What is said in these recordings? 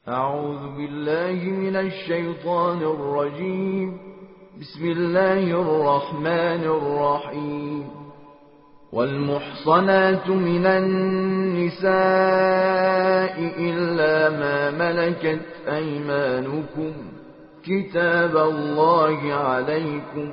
أعوذ بالله من الشيطان الرجيم. بسم الله الرحمن الرحيم. والمحصنات من النساء إلا ما ملكت أيمانكم كتاب الله عليكم،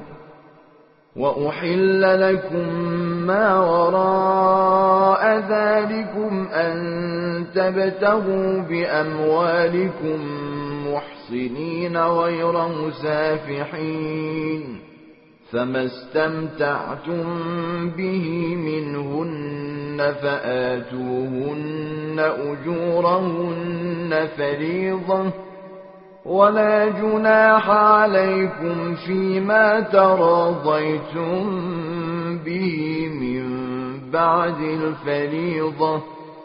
وأحل لكم ما وراء ذلكم أن تبتغوا بأموالكم محصنين غير مسافحين، فما استمتعتم به منهن فآتوهن أجورهن فريضة، ولا جناح عليكم فيما تراضيتم به من بعد الفريضة،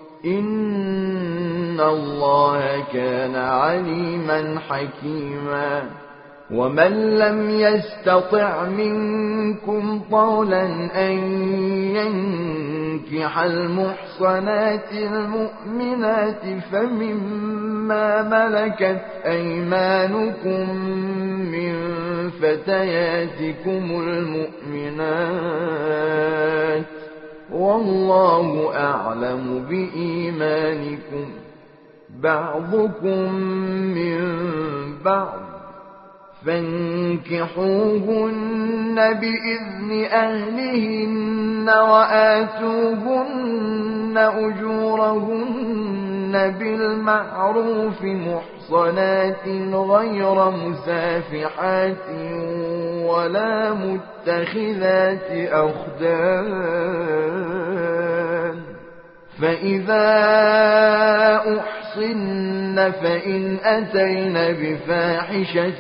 إن الله كان عليما حكيما. ومن لم يستطع منكم طولا أن ينكح المحصنات المؤمنات فمما ملكت أيمانكم من فتياتكم المؤمنات، والله أعلم بإيمانكم، بعضكم من بعض، فانكحوهن بإذن أهلهن وآتوهن أجورهن بالمعروف محصنات غير مسافحات ولا متخذات أخدان، فإذا أحصن فإن أتين بفاحشة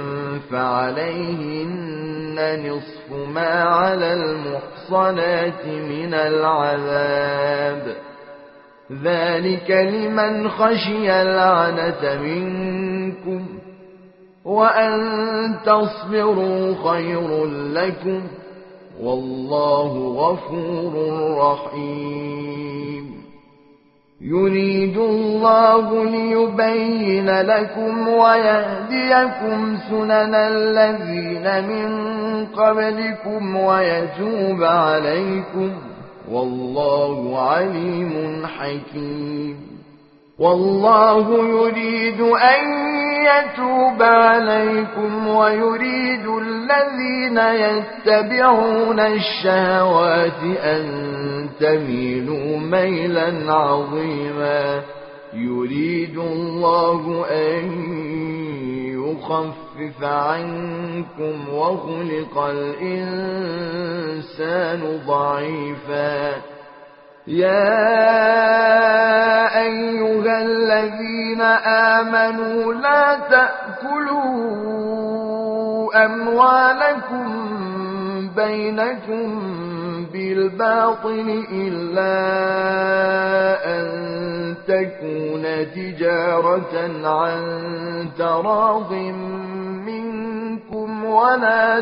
فعليهن نصف ما على المحصنات من العذاب، ذلك لمن خشي العنة منكم، وأن تصبروا خير لكم، والله غفور رحيم. يريد الله ليبين لكم ويهديكم سنن الذين من قبلكم ويتوب عليكم، والله عليم حكيم. والله يريد أن يتوب عليكم ويريد الذين يتبعون الشهوات أن تميلوا ميلا عظيما. يريد الله أن يخفف عنكم وخلق الإنسان ضعيفا. يا أيها الذين آمنوا لا تأكلوا أموالكم بينكم بالباطل إلا أن تكون تجارة عن تراض منكم، ولا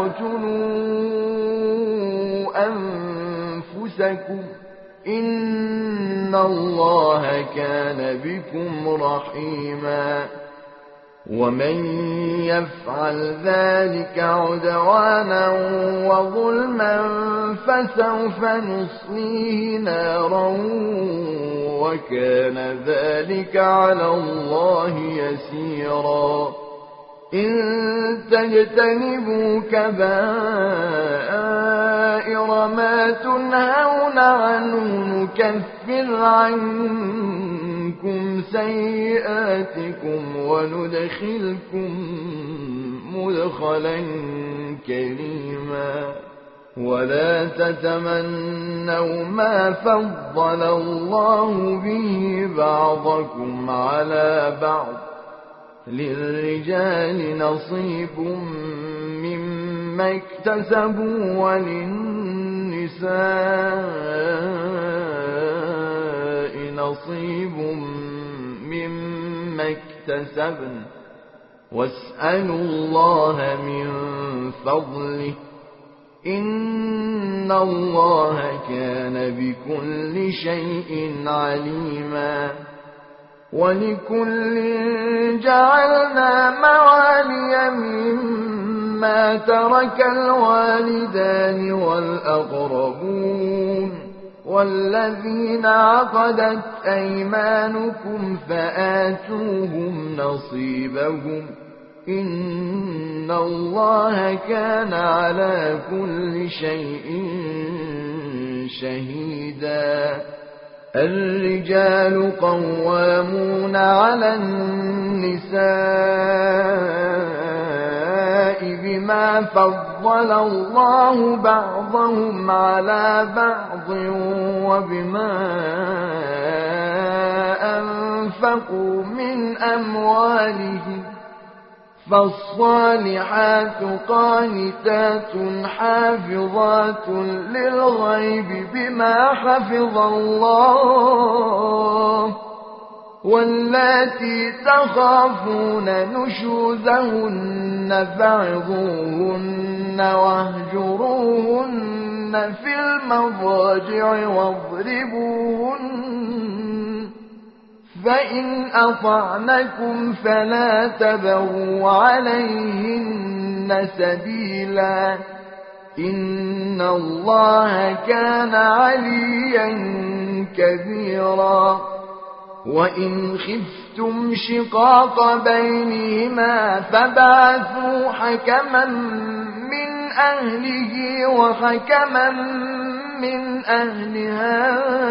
تقتلوا أنفسكم، إن الله كان بكم رحيما. ومن يفعل ذلك عدوانا وظلما فسوف نصليه نارا، وكان ذلك على الله يسيرا. إن تجتنبوا كبائر ما تنهون عنه نكفر عنكم سيئاتكم وندخلكم مدخلا كريما. ولا تتمنوا ما فضل الله به بعضكم على بعض، للرجال نصيب مما اكتسبوا وللنساء نصيب مما اكتسبن، واسألوا الله من فضله، إن الله كان بكل شيء عليما. ولكل جعلنا موالي مما ترك الوالدان والأقربون والذين عقدت أيمانكم فآتوهم نصيبهم إن الله كان على كل شيء شهيدا. الرجال قوامون على النساء بما فضل الله بعضهم على بعض وبما أنفقوا من أموالهم فالصالحات قانتات حافظات للغيب بما حفظ الله واللاتي تخافون نشوزهن فعظوهن واهجروهن في المضاجع واضربوهن فإن أطعنكم فلا تبغوا عليهن سبيلا إن الله كان عليا كبيرا. وإن خفتم شقاق بينهما فبعثوا حكما من أهله وحكما من أهلها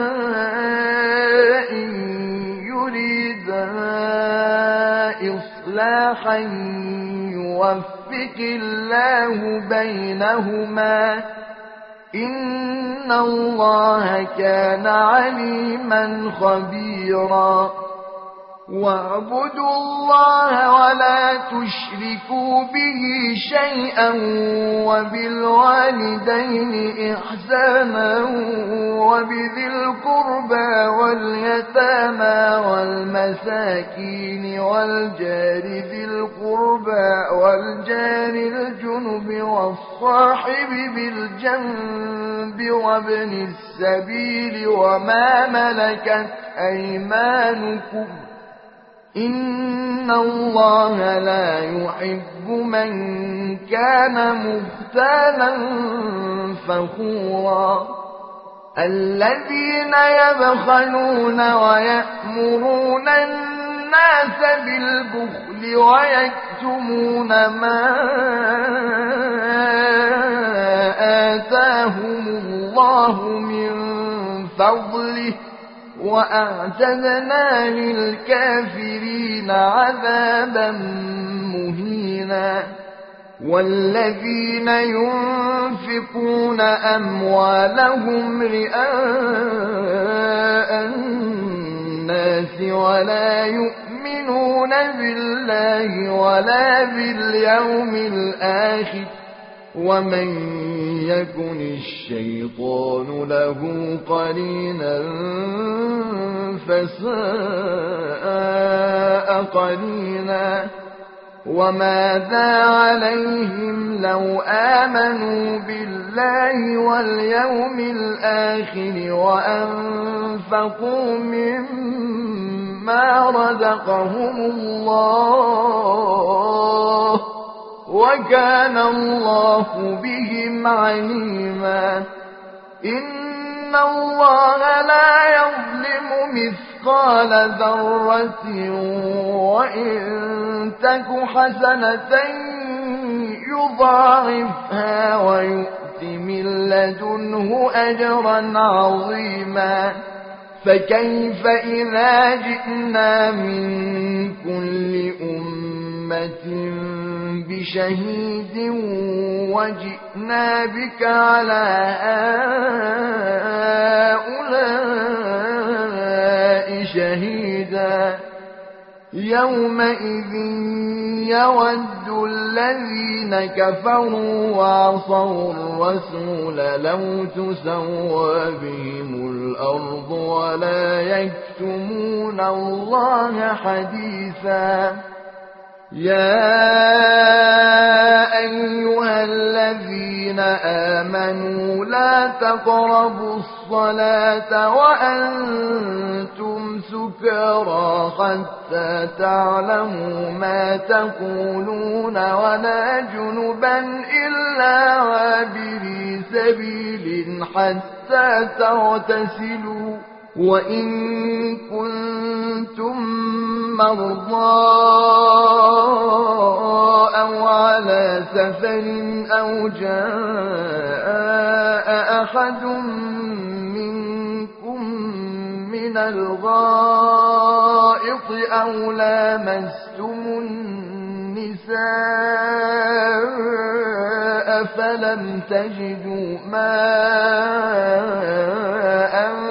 إن يريدا إصلاحا يوفق الله بينهما إن الله كان عليما خبيرا. واعبدوا الله ولا تشركوا به شيئا وبالوالدين إحسانا وبذي القربى واليتامى والمساكين والجار ذي القربى والجار الجنب والصاحب بالجنب وابن السبيل وما ملكت أيمانكم إن الله لا يحب من كان مختالا فخورا. الذين يبخلون ويأمرون الناس بالبخل ويكتمون ما آتاهم الله من فضله وأعتدنا للكافرين عذابا مهينا. والذين ينفقون أموالهم رئاء الناس ولا يؤمنون بالله ولا باليوم الآخر ومن يكن الشيطان له قرينا فساء قرينا. وماذا عليهم لو آمنوا بالله واليوم الآخر وأنفقوا مما رزقهم الله وكان الله بهم عليما. إن الله لا يظلم مثقال ذرة وإن تك حسنة يضاعفها ويؤت من لدنه أجرا عظيما. فكيف إذا جئنا من كل أمة بشهيد وجئنا بك على هؤلاء شهيدا. يومئذ يود الذين كفروا وعصوا الرسول لو تسوى بهم الأرض ولا يكتمون الله حديثا. يا أيها الذين آمنوا لا تقربوا الصلاة وأنتم سكارى حتى تعلموا ما تقولون ولا جنبا إلا عابري سبيل حتى تغتسلوا وإن كنتم مرضى أو على سفر أو جاء أحد منكم من الغائط أو لامستم النساء فلم تجدوا ماء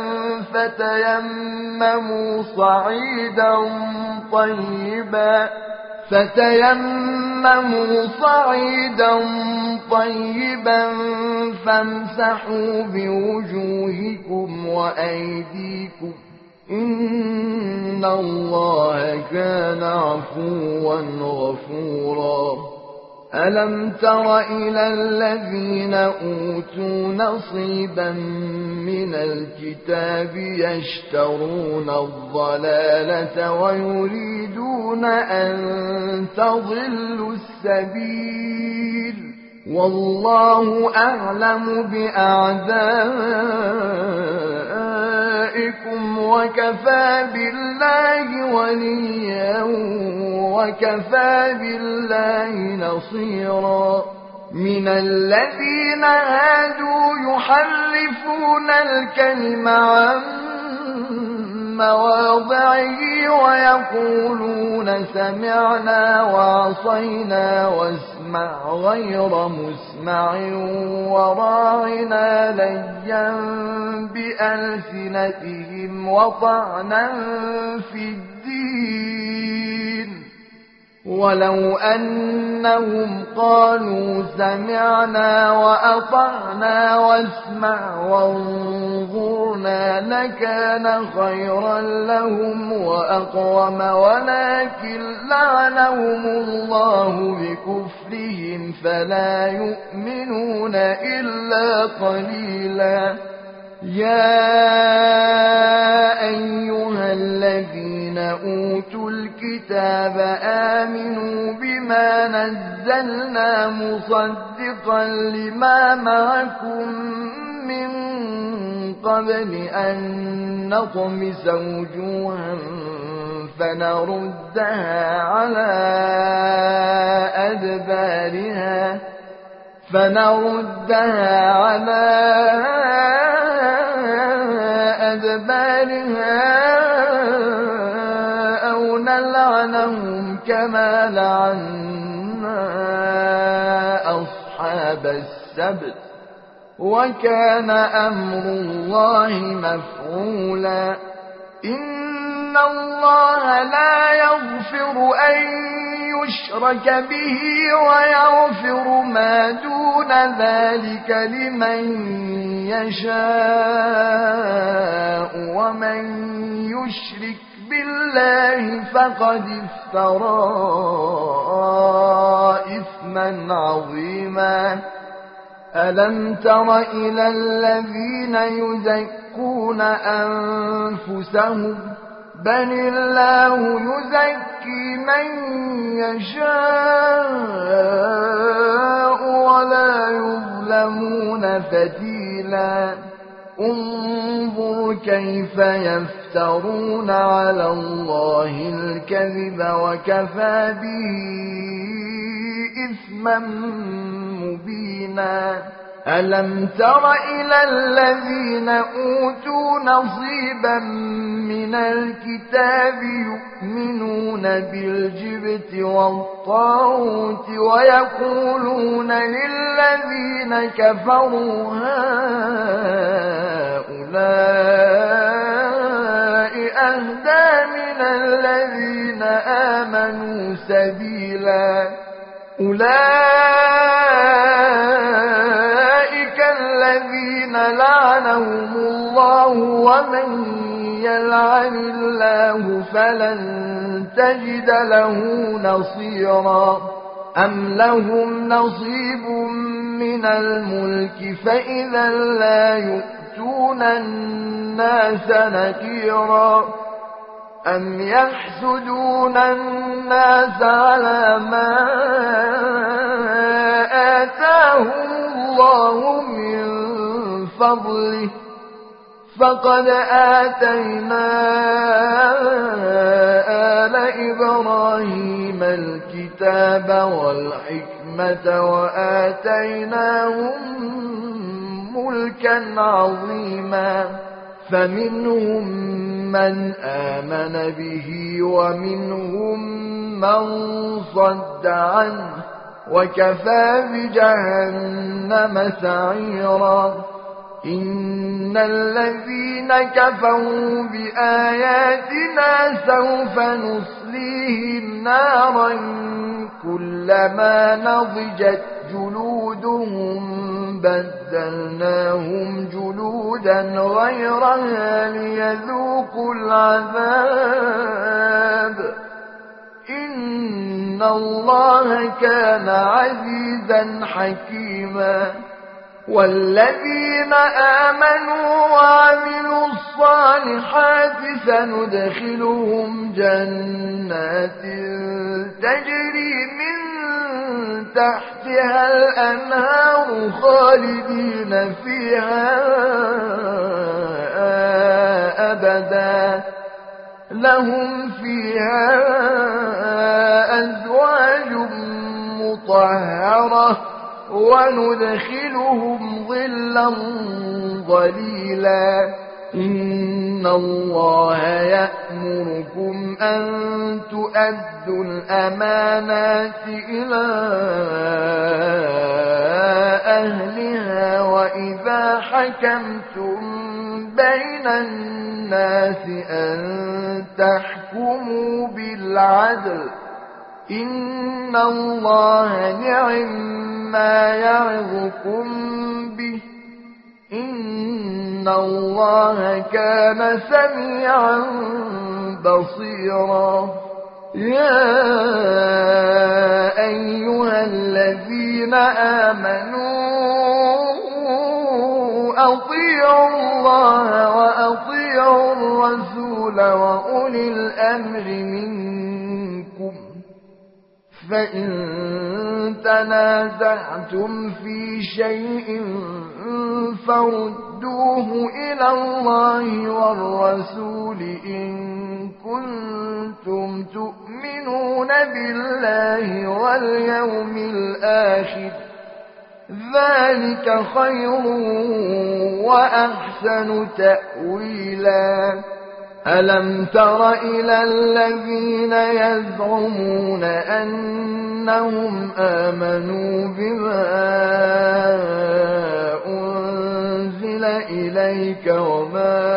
فتيمموا صعيدا طيبا فامسحوا بوجوهكم وأيديكم إن الله كان عفوا غفورا ألم تر إلى الذين أوتوا نصيبا من الكتاب يشترون الضلالة ويريدون أن تضلوا السبيل والله أعلم بأعدائكم وكفى بالله وليا وكفى بالله نصيرا من الذين هادوا يحرفون الكلم عن مواضعه ويقولون سمعنا وعصينا واسمع غير مسمع وراعنا ليا بألسنتهم وطعنا في الدين ولو أنهم قالوا سمعنا وأطعنا واسمع وانظرنا لكان خيرا لهم وأقوم ولكن لعنهم الله بكفرهم فلا يؤمنون إلا قليلا يا أيها الذين أوتوا الكتاب آمنوا بما نزلنا مصدقا لما معكم من قبل أن نطمس وجوها فنردها على أدبارها أو نلعنهم كما لعنا أصحاب السبت وكان أمر الله مفعولا إن الله لا يغفر أن يشرك به ويغفر ما دون ذلك لمن يشاء ومن يشرك بالله فقد افترى إثما عظيما ألم تر إلى الذين يزكون أنفسهم بل الله يزكي من يشاء ولا يظلمون فتيلا انظر كيف يفترون على الله الكذب وكفى به إثما مبينا ألم تر إلى الذين أوتوا نصيبا من الكتاب يؤمنون بالجبت والطاغوت ويقولون للذين كفروا هؤلاء أهدى من الذين آمنوا سبيلا أولئك الذين لعنهم الله ومن يلعن الله فلن تجد له نصيرا أم لهم نصيب من الملك فإذا لا يؤتون الناس نكيرا أم يحسدون الناس على ما آتاهم الله من فضله فقد آتينا آل إبراهيم الكتاب والحكمة وآتيناهم ملكا عظيما فمنهم من آمن به ومنهم من صد عنه وكفى بجهنم سعيرا إن الذين كفروا بآياتنا سوف نصليهم نارا كلما نضجت جلودهم بدلناهم جلودا غيرها ليذوقوا العذاب إن الله كان عزيزا حكيما والذين آمنوا وعملوا الصالحات سندخلهم جنات تجري من تحتها الأنهار خالدين فيها أبدا لهم فيها أزواج مطهرة وندخلهم ظلا ظليلا إن الله يأمركم أن تؤدوا الأمانات إلى أهلها وإذا حكمتم بين الناس أن تحكموا بالعدل إن الله نعما يعظكم به إن الله كان سميعا بصيرا يا أيها الذين آمنوا أطيعوا الله وأطيعوا الرسول وأولي الأمر منكم فإن تنازعتم في شيء فردوه إلى الله والرسول إن كنتم تؤمنون بالله واليوم الآخر ذلك خير وأحسن تأويلا ألم تر إلى الذين يزعمون أنهم آمنوا بما أنزل إليك وما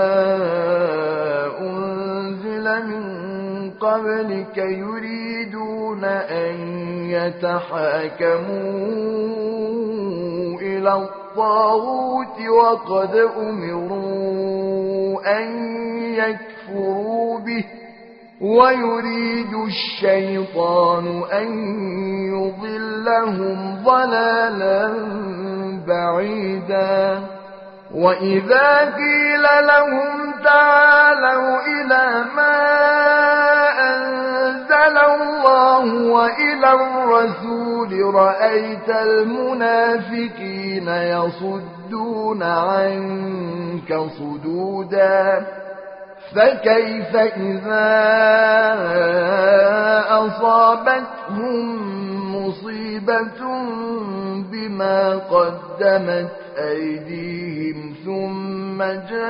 أنزل من قبلك يريدون أن يتحاكموا إلى الطاغوت وقد أمروا أن يكفروا به ويريد الشيطان أن يضلهم ضلالا بعيدا وإذا قيل لهم تعالوا إلى ما أنزل الله وإلى الرسول رأيت المنافقين يصدون عنك صدودا فكيف إذا أصابتهم مصيبة بما قدمت أيديهم ثم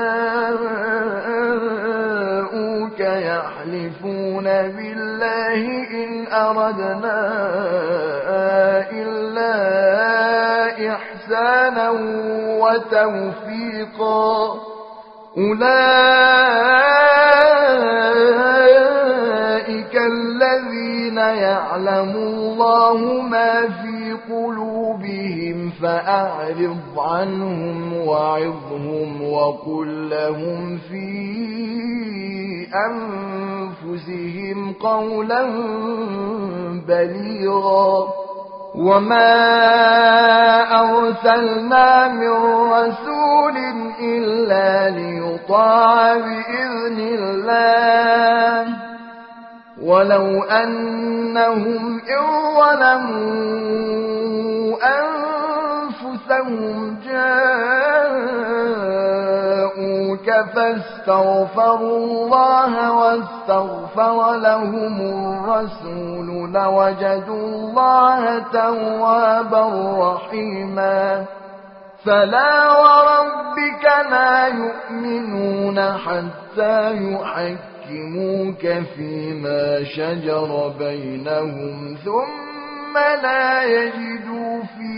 جاءوك يحلفون بالله إن أردنا إلا إحسانا وتوفيقا أولئك الذين يعلم الله ما في قلوبهم فأعرض عنهم وعظهم وقل لهم في أنفسهم قولا بليغا وما أرسلنا من رسول إلا ليطاع بإذن الله ولو أنهم إن ظلموا أنفسهم جاءوك فاستغفروا الله واستغفر لهم الرسول لوجدوا الله توابا رحيما فلا وربك لا يؤمنون حتى يحكموك فيما شجر بينهم ثم لا يجدوا في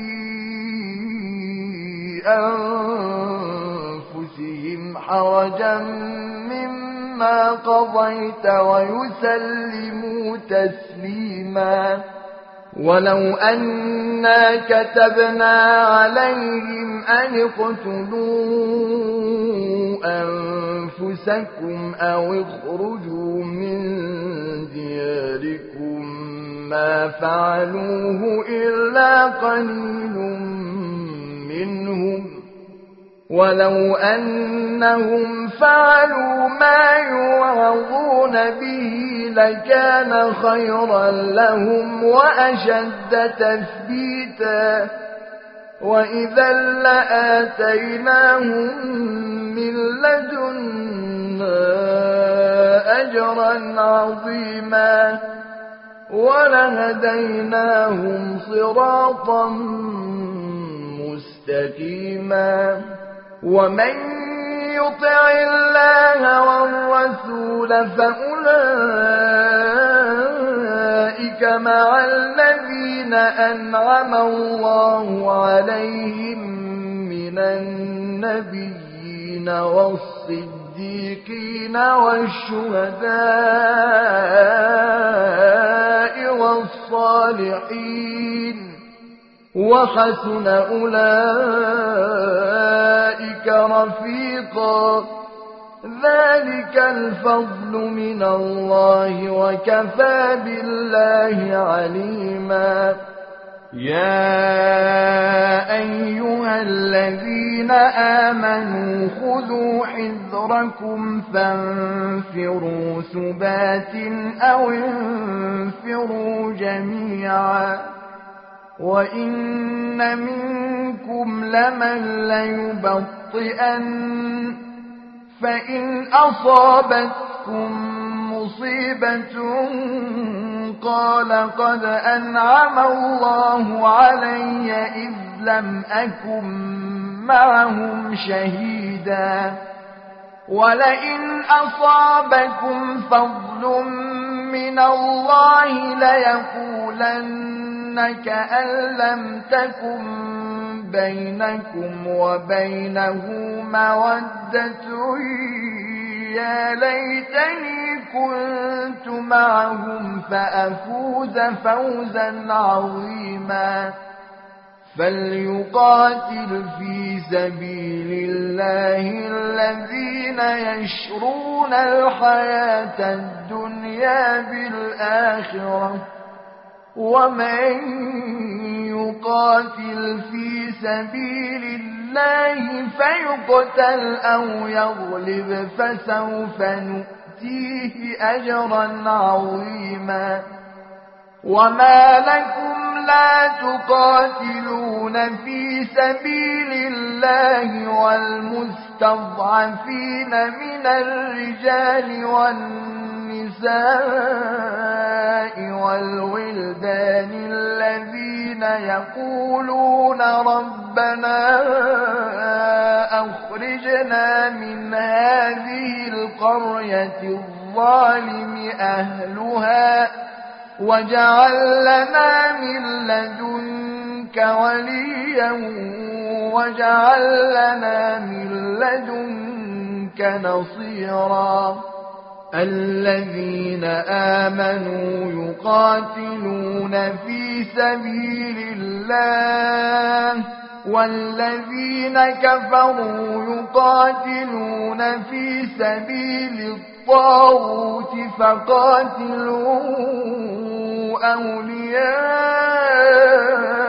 أنفسهم حرجا مما قضيت ويسلموا تسليما ولو أنا كتبنا عليهم أن اقتلوا أنفسكم أو اخرجوا من دياركم ما فعلوه إلا قليل منهم ولو أنهم فعلوا ما يوعظون به لكان خيرا لهم وأشد تثبيتا وإذا لآتيناهم من لدنا أجرا عظيما ولهديناهم صراطا مستقيما ومن يطع الله والرسول فأولئك مع الذين أنعم الله عليهم من النبيين والصديقين والشهداء والصالحين وحسن أولئك رفيقا ذلك الفضل من الله وكفى بالله عليما يا أيها الذين آمنوا خذوا حذركم فانفروا ثبات أو انفروا جميعا وإن منكم لمن ليبطئن فإن أصابتكم مصيبة قال قد أنعم الله علي إذ لم أكن معهم شهيدا ولئن أصابكم فضل من الله ليقولن كأن لم تكن بينكم وبينه مودة يا ليتني كنت معهم فأفوز فوزا عظيما فليقاتل في سبيل الله الذين يشرون الحياة الدنيا بالآخرة ومن يقاتل في سبيل الله فيقتل أو يغلب فسوف نؤتيه أجرا عظيما وما لكم لا تقاتلون في سبيل الله والمستضعفين من الرجال والنساء والولدان الذين يقولون ربنا أخرجنا من هذه القرية الظالم أهلها واجعل لنا من لدنك وليا واجعل لنا من لدنك نصيرا الذين آمنوا يقاتلون في سبيل الله والذين كفروا يقاتلون في سبيل الطاغوت فقاتلوا أولياء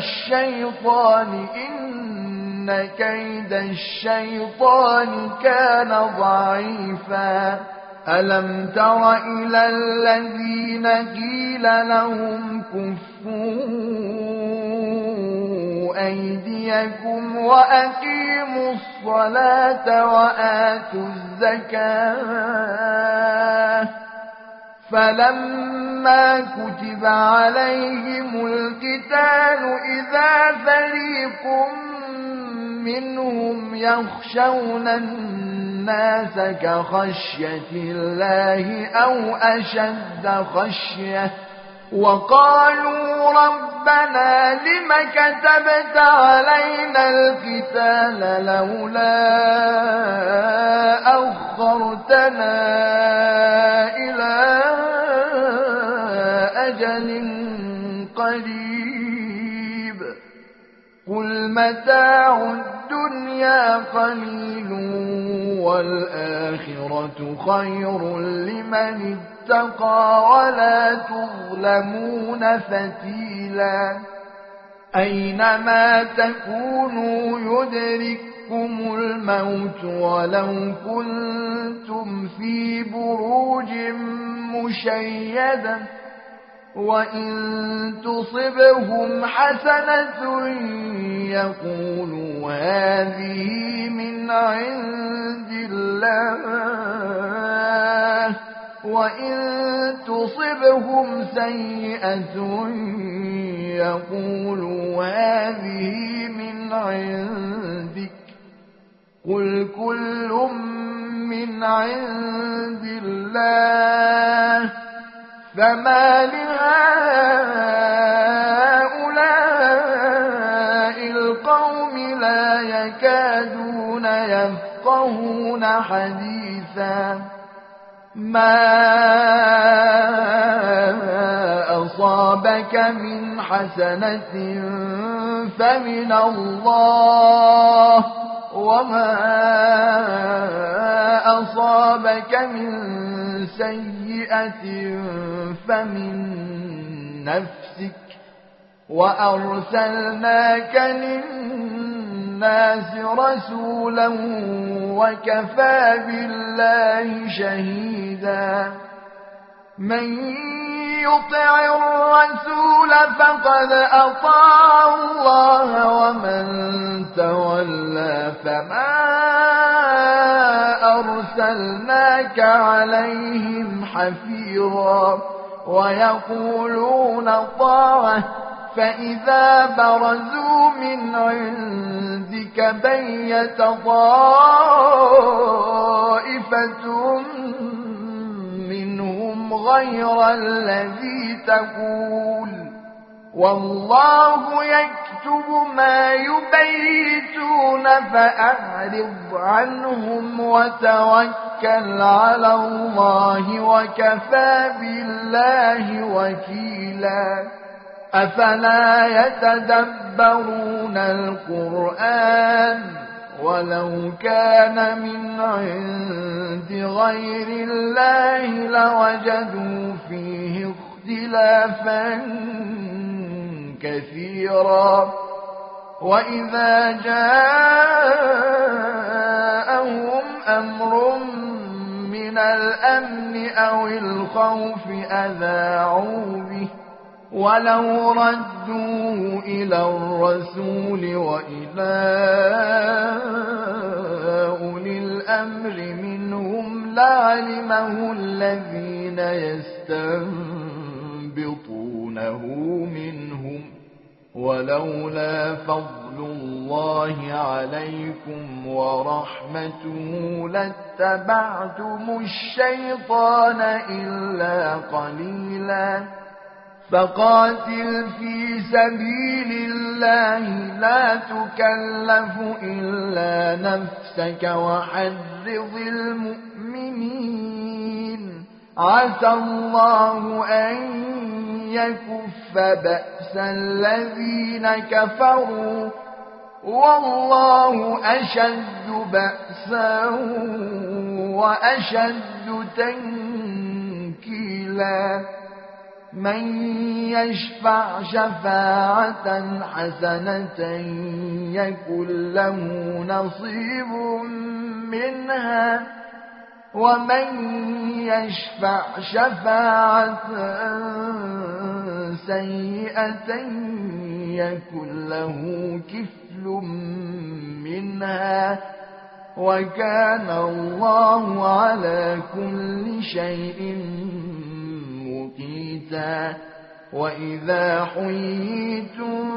الشيطان إن كيد الشيطان كان ضعيفا ألم تر إلى الذين قيل لهم كفوا أيديكم وأقيموا الصلاة وآتوا الزكاة فلما كتب عليهم القتال إذا فريق منهم يخشون الناس كخشية الله أو أشد خشية وقالوا ربنا لم كتبت علينا القتال لولا أخرتنا إلى أجل قريب قل متاع الدنيا قليل والآخرة خير لمن اتقى ولا تظلمون فتيلا أينما تكونوا يدرككم الموت ولو كنتم في بروج مشيدة وإن تصبهم حسنة يقولوا هذه من عند الله وإن تصبهم سيئة يقولوا هذه من عندك قل كل من عند الله فما لهؤلاء القوم لا يكادون يفقهون حديثا ما أصابك من حسنة فمن الله وما أصابك من سيئة فمن نفسك وأرسلناك للناس رسولا وكفى بالله شهيدا من يطع الرسول فقد أطاع الله ومن تولى فما أرسلناك عليهم حفيظا ويقولون طاعة فإذا برزوا من عندك بيت طائفة منهم غير الذي تقول والله يكتب ما يبيتون فأعرض عنهم وتوكل على الله وكفى بالله وكيلا أفلا يتدبرون القرآن ولو كان من عند غير الله لوجدوا فيه اختلافا كثيرا وإذا جاءهم أمر من الأمن أو الخوف أذاعوا به ولو ردوه إلى الرسول وإلى أولي الأمر منهم لعلمه الذين يستنبطونه منهم ولولا فضل الله عليكم ورحمته لاتبعتم الشيطان إلا قليلا فقاتل في سبيل الله لا تكلف إلا نفسك وحرض المؤمنين عسى الله أن يكف بأس الذين كفروا والله أشد بأسا وأشد تنكيلا من يشفع شفاعة حسنة يكن له نصيب منها ومن يشفع شفاعة سيئة يكن له كفل منها وكان الله على كل شيء مقيتا. وإذا حييتم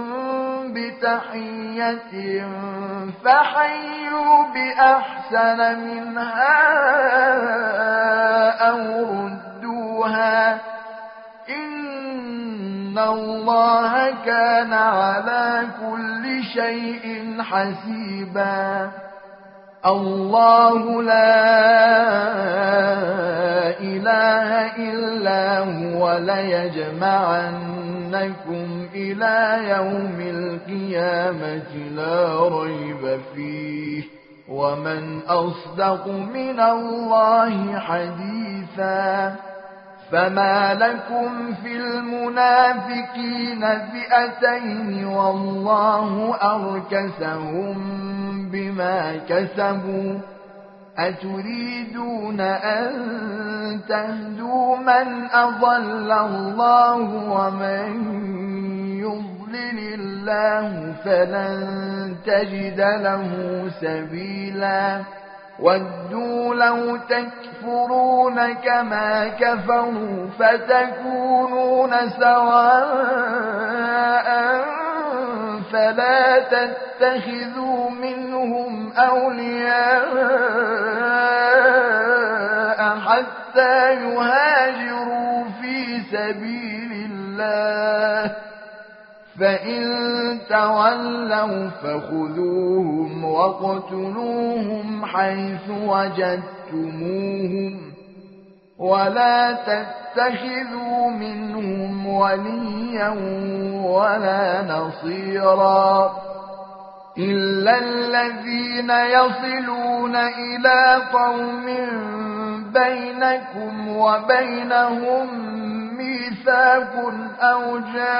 بتحية فحيوا بأحسن منها أو ردوها إن الله كان على كل شيء حسيبا. الله لا إله إلا هو ليجمعنكم إلى يوم القيامة لا ريب فيه ومن أصدق من الله حديثا. فما لكم في المنافقين فئتين والله أركسهم بما كسبوا أتريدون أن تهدوا من أضل الله ومن يضلل الله فلن تجد له سبيلا. ودوا لو تكفرون كما كفروا فتكونون سواء فلا تتخذوا منهم أولياء حتى يهاجروا في سبيل الله فإن تولوا فخذوهم واقتلوهم حيث وجدتموهم ولا تتخذوا منهم وليا ولا نصيرا إلا الذين يصلون إلى قوم بينكم وبينهم ميثاق أو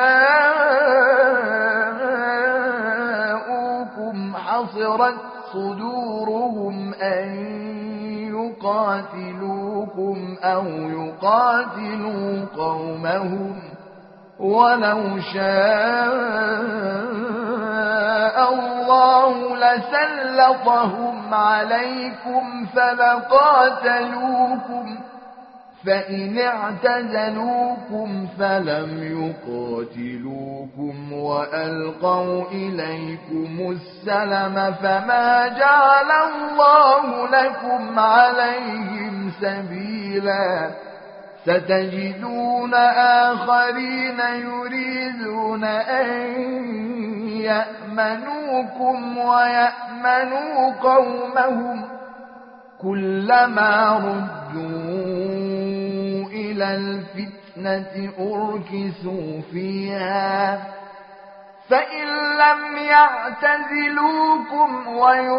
جاءوكم حصرت صدورهم أن يقاتلوكم أو يقاتلوا قومهم ولو شاء الله لسلطهم عليكم فلقاتلوكم فإن اعتزلوكم فلم يقاتلوكم وألقوا إليكم السلم فما جعل الله لكم عليهم سبيلا. ستجدون آخرين يريدون أن يأمنوكم ويأمنوا قومهم كلما ردوا إلى الفتنة أركسوا فيها فإن لم يعتزلوكم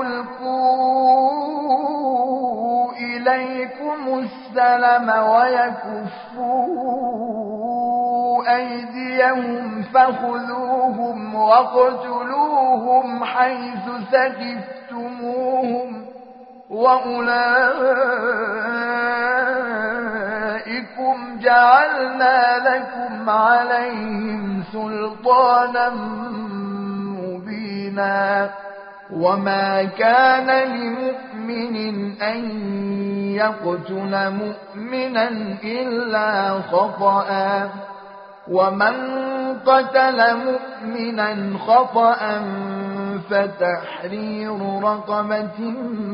ويلقوا إليكم السلم ويكفوا أيديهم فخذوهم واقتلوهم حيث ثقفتموهم وأولئكم جعلنا لكم عليهم سلطانا مبينا. وما كان لمؤمن أن يقتل مؤمنا إلا خطأ ومن قتل مؤمنا خطأ فتحرير رقبة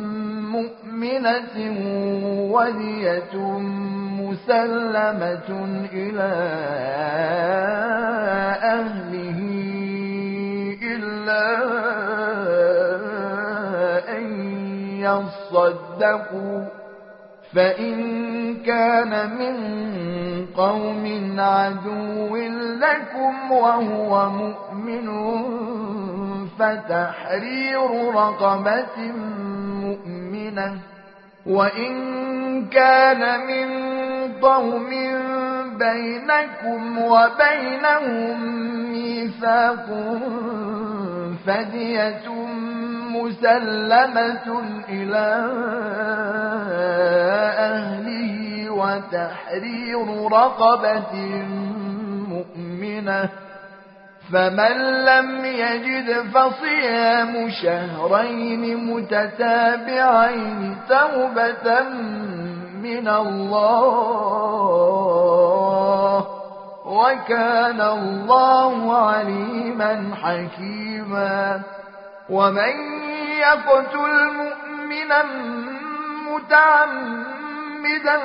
مؤمنة ودية مسلمة إلى أهله إلا أن يصدقوا فإن كان من قوم عدو لكم وهو مؤمن فتحرير رقبة مؤمنة وإن كان من قوم بينكم وبينهم ميثاق فدية مسلمة إلى أهله وتحرير رقبة مؤمنة فمن لم يجد فصيام شهرين متتابعين توبة من الله وكان الله عليما حكيما ومن يقتل مؤمنا متعمدا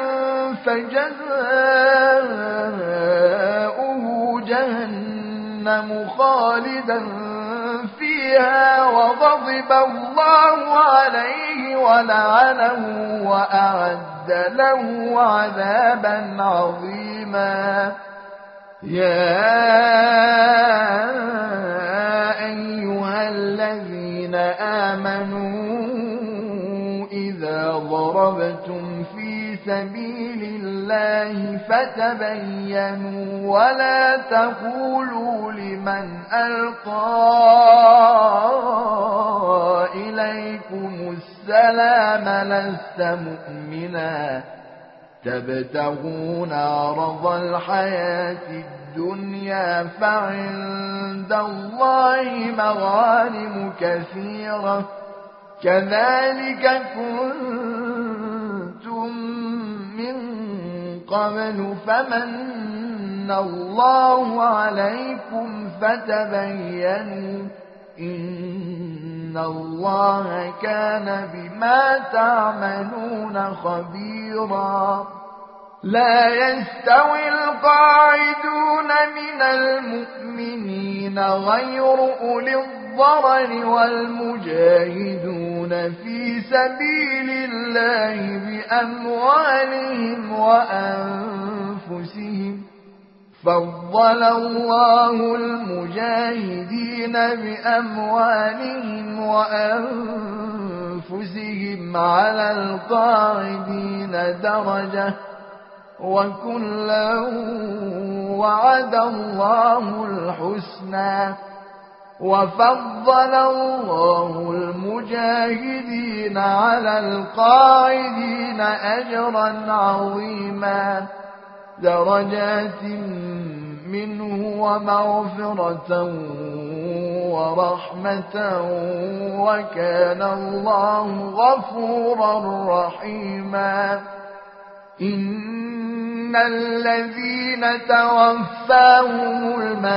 فجزاؤه جهنم خالدا فيها وغضب الله عليه ولعنه وأعد له عذابا عظيما يا أيها الذين آمنوا إذا ضربتم في سبيل الله فتبينوا ولا تقولوا لمن ألقى إليكم السلام لست مؤمنا تبتغون عرض الحياة الدنيا فعند الله مغانم كثيرة كذلك كنتم من قبل فمن الله عليكم فتبينوا إن الله كان بما تعملون خبيرا لا يستوي القاعدون من المؤمنين غير أولي الضرر والمجاهدون في سبيل الله بأموالهم وأنفسهم فضل الله المجاهدين بأموالهم وأنفسهم على القاعدين درجة وكلا وعد الله الحسنى وفضل الله المجاهدين على القاعدين أجرا عظيما درجات منه ومغفرة ورحمة وكان الله غفورا رحيما إن الذين توفاهم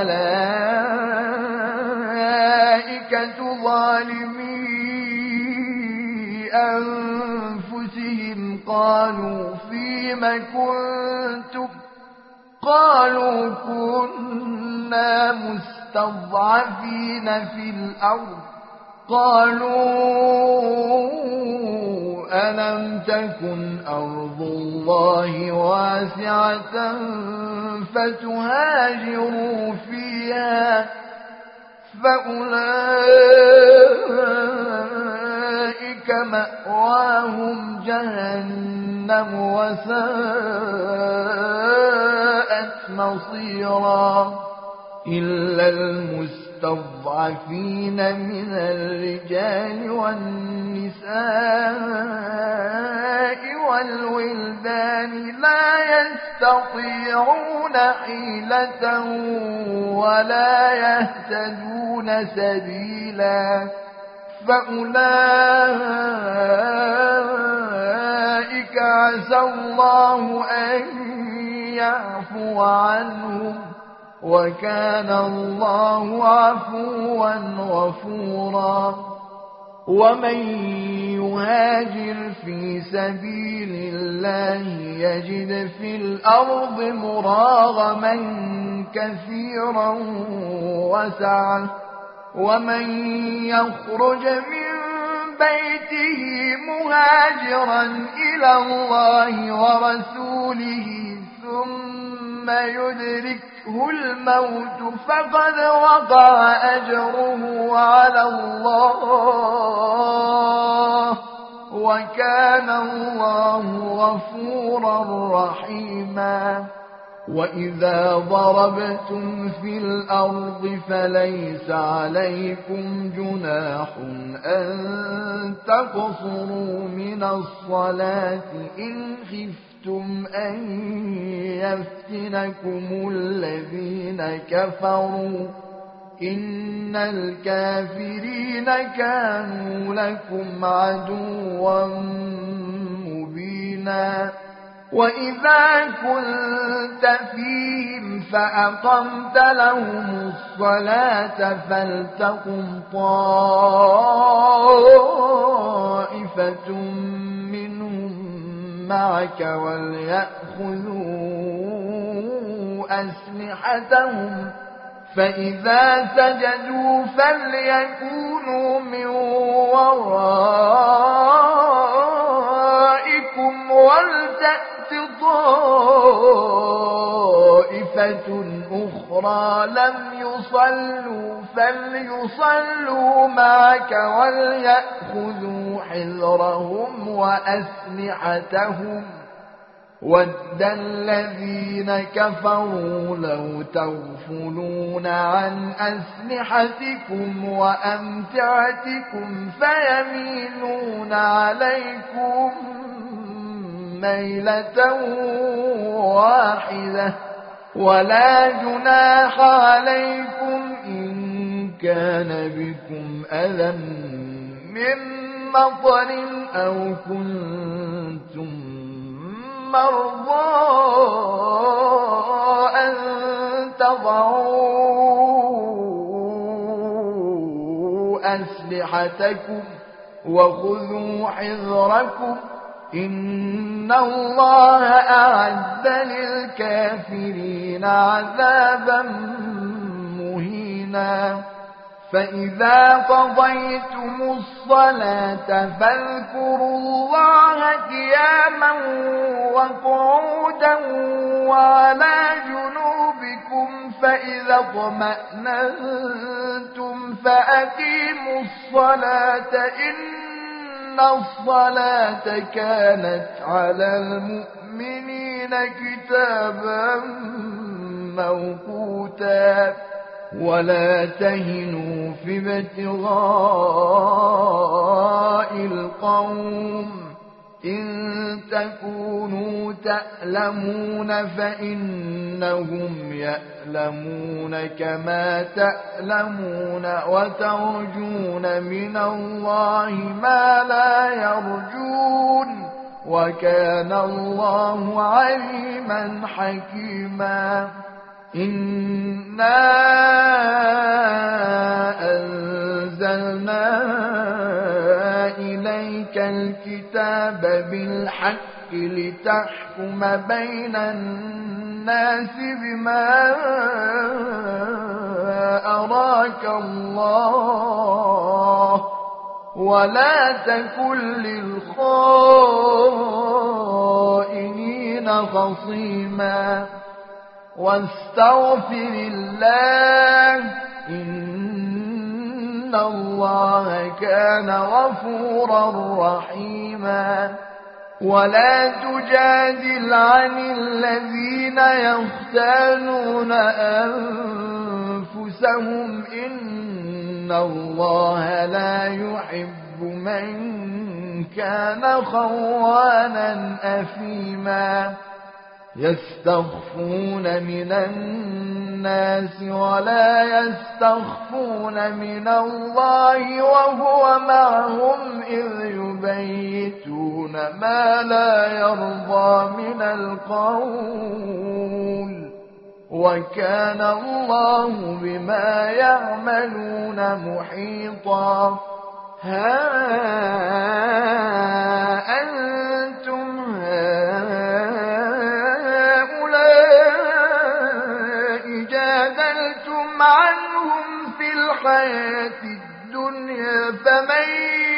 الملائكة ظالمي أنفسهم قالوا فيم كنتم قالوا كنا مستضعفين في الأرض قالوا ألم تكن أرض الله واسعة فتهاجروا فيها فأولئك مأواهم جهنم وساءت مصيرا إلا المستضعفين من الرجال والنساء والولدان لا يستطيعون حيلة ولا يهتدون سبيلا فأولئك عسى الله أن يعفو عنهم وكان الله عفوا غفورا ومن يهاجر في سبيل الله يجد في الأرض مراغما كثيرا وسعة ومن يخرج من بيته مهاجرا إلى الله ورسوله ثم يدركه الموت فقد وقع أجره على الله وكان الله غفورا رحيما وإذا ضربتم في الأرض فليس عليكم جناح أن تقصروا من الصلاة إن خفتم أن يفتنكم الذين كفروا إن الكافرين كانوا لكم عدوا مبينا وإذا كنت فيهم فأقمت لهم الصلاة فلتقم طائفة منهم معك وليأخذوا أسلحتهم فإذا سجدوا فليكونوا من ورائكم ولتأت طائفة أخرى لم يصلوا فليصلوا معك وليأخذوا حذرهم وأسلحتهم ود الذين كفروا لو تغفلون عن أسلحتكم وأمتعتكم فيميلون عليكم ميلة واحدة ولا جناح عليكم إن كان بكم أذى من مطر أو كنتم مرضى أن تضعوا أسلحتكم وخذوا حذركم إن الله أعد للكافرين عذابا مهينا فإذا قضيتم الصلاة فاذكروا الله قياما وقعودا وعلى جنوبكم فإذا اطمأننتم فأقيموا الصلاة إن الصلاة كانت على المؤمنين كتابا موقوتا ولا تهنوا في ابتغاء القوم إن تكونوا تألمون فإنهم يألمون كما تألمون وترجون من الله ما لا يرجون وكان الله عليما حكيما إنا أنزلنا إليك الكتاب بالحق لتحكم بين الناس بما أراك الله ولا تكن للخائنين خصيما واستغفر الله إن الله كان غفورا رحيما ولا تجادل عن الذين يختانون أنفسهم إن الله لا يحب من كان خوانا أثيما يستخفون من الناس ولا يستخفون من الله وهو معهم إذ يبيتون ما لا يرضى من القول وكان الله بما يعملون محيطا ها أنتم جادلتم عنهم في الحياة الدنيا فمن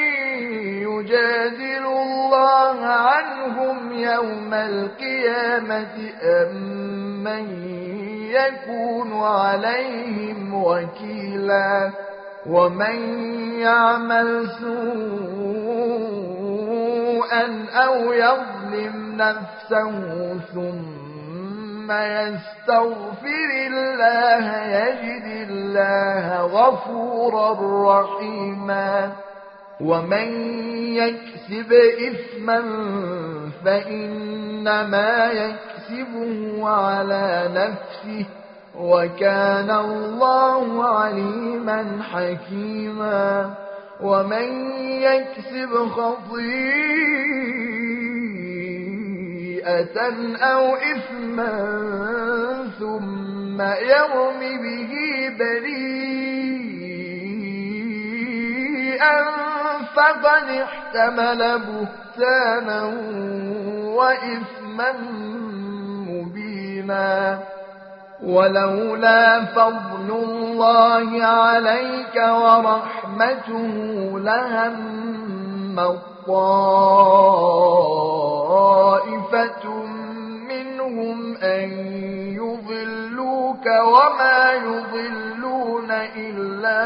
يجادل الله عنهم يوم القيامة أم من يكون عليهم وكيلا ومن يعمل سوءا أو يظلم نفسه ثم ثم يستغفر الله يجد الله غفورا رحيما ومن يكسب إثما فإنما يكسبه على نفسه وكان الله عليما حكيما ومن يكسب خطيئة أو إثما ثم يرم به بريئا فقد احتمل بهتانا وإثما مبينا ولولا فضل الله عليك ورحمته لهم طائفة منهم أن يضلوك وما يضلون إلا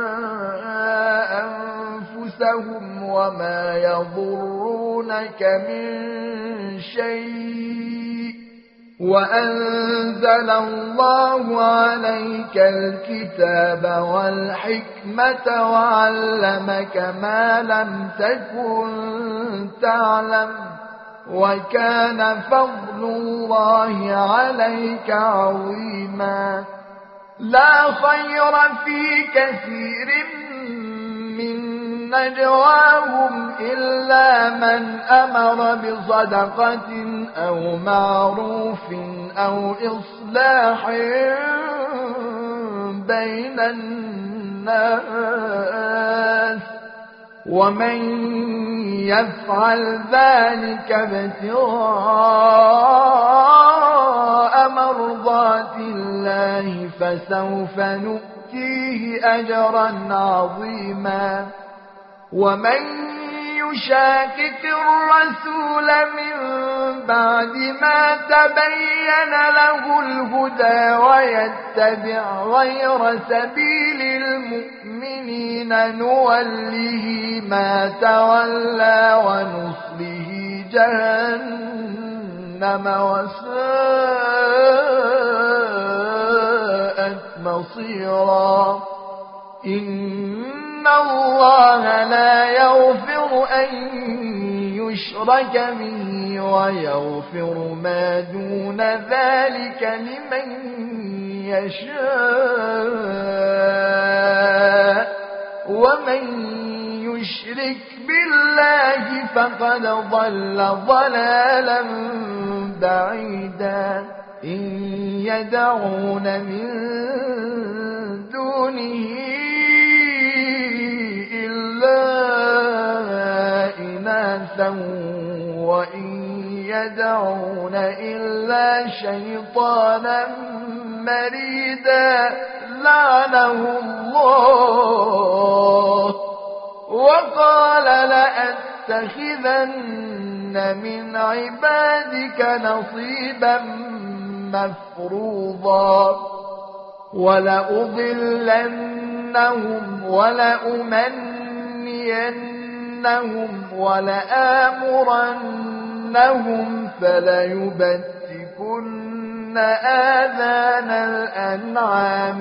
أنفسهم وما يضرونك من شيء وأنزل الله عليك الكتاب والحكمة وعلمك ما لم تكن تعلم وكان فضل الله عليك عظيما لا خير في كثير من نجواهم إلا من أمر بصدقة أو معروف أو إصلاح بين الناس ومن يفعل ذلك ابتغاء مرضات الله فسوف نؤتيه أجرا عظيما ومن يشاكك الرسول من بعد ما تبين له الهدى ويتبع غير سبيل المؤمنين نوله ما تولى ونصله جهنم وساءت مصيرا إن الله لا يغفر أن يشرك به ويغفر ما دون ذلك لمن يشاء ومن يشرك بالله فقد ضل ضلالا بعيدا إن يدعون من دونه إناثا وإن يدعون إلا شيطانا مريدا لعنه الله وقال لأتخذن من عبادك نصيبا مفروضا ولأضلنهم ولأمنينهم ولآمرنهم فليبتكن آذان الأنعام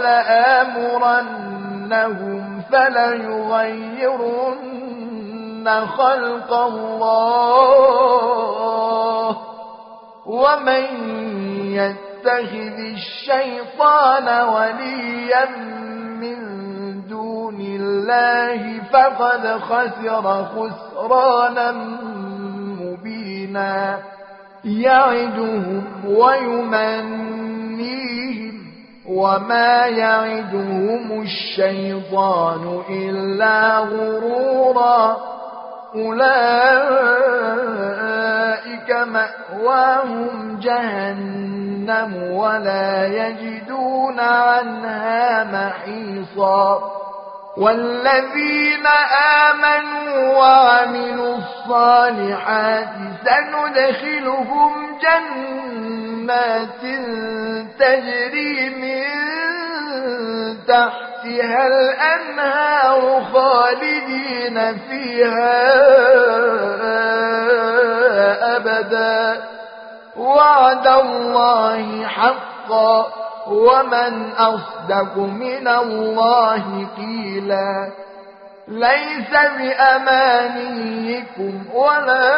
ولآمرنهم فليغيرن خلق الله ومن يتخذ الشيطان وليا من دون الله فقد خسر خسرانا مبينا يعدهم ويمنيهم وما يعدهم الشيطان إلا غرورا أولئك مأواهم جهنم ولا يجدون عنها محيصا والذين آمنوا وعملوا الصالحات سندخلهم جنات تجري من تحتها الأنهار خالدين فيها أبدا وعد الله حقا ومن أصدق من الله قيلا ليس بأمانيكم ولا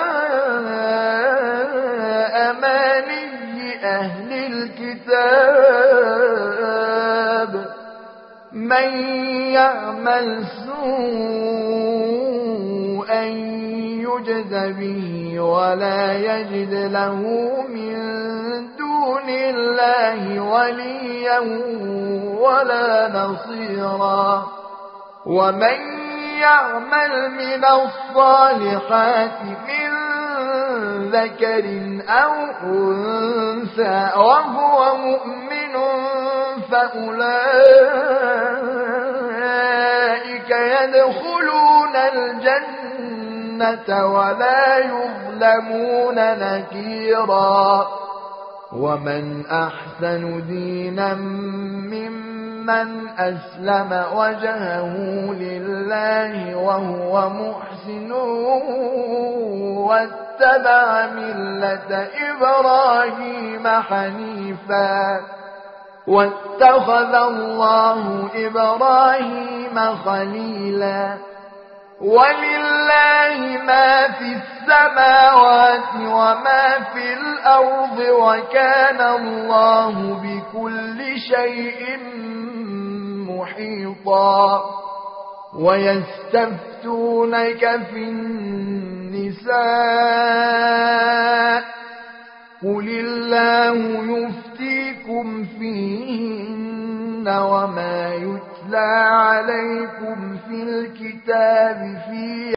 أماني أهل الكتاب من يعمل سوءا يجز به ولا يجد له من دون الله وليا ولا نصيرا ومن يعمل من الصالحات من ذكر أو أنثى وهو مؤمن فأولئك يدخلون الجنة ولا يظلمون نكيرا ومن أحسن دينا ممن أسلم وجهه لله وهو محسن واتبع ملة إبراهيم حنيفا واتخذ الله إبراهيم خليلا ولله ما في السماوات وما في الأرض وكان الله بكل شيء محيطا ويستفتونك في النساء قل الله يفتيكم فيهن وما يتلى عليكم في الكتاب في